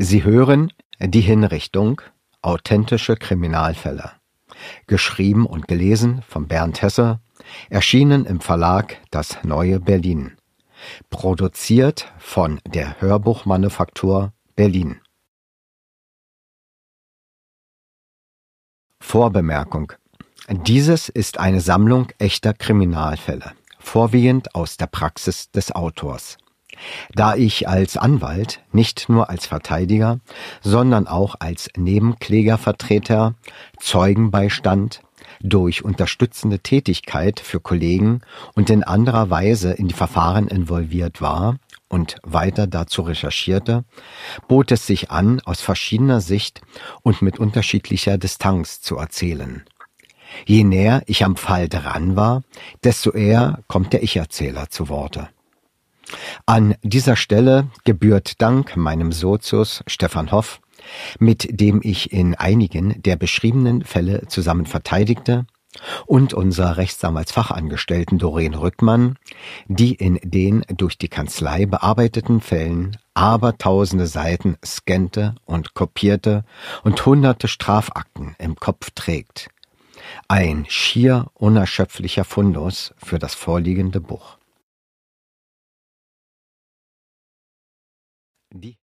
Sie hören Die Hinrichtung. Authentische Kriminalfälle. Geschrieben und gelesen von Bernd Hesse. Erschienen im Verlag Das Neue Berlin. Produziert von der Hörbuchmanufaktur Berlin. Vorbemerkung: Dieses ist eine Sammlung echter Kriminalfälle, vorwiegend aus der Praxis des Autors. Da ich als Anwalt, nicht nur als Verteidiger, sondern auch als Nebenklägervertreter, Zeugenbeistand, durch unterstützende Tätigkeit für Kollegen und in anderer Weise in die Verfahren involviert war und weiter dazu recherchierte, bot es sich an, aus verschiedener Sicht und mit unterschiedlicher Distanz zu erzählen. Je näher ich am Fall dran war, desto eher kommt der Ich-Erzähler zu Worte. An dieser Stelle gebührt Dank meinem Sozius Stefan Hoff, mit dem ich in einigen der beschriebenen Fälle zusammen verteidigte, und unserer Rechtsanwaltsfachangestellten Doreen Rückmann, die in den durch die Kanzlei bearbeiteten Fällen abertausende Seiten scannte und kopierte und hunderte Strafakten im Kopf trägt. Ein schier unerschöpflicher Fundus für das vorliegende Buch. Die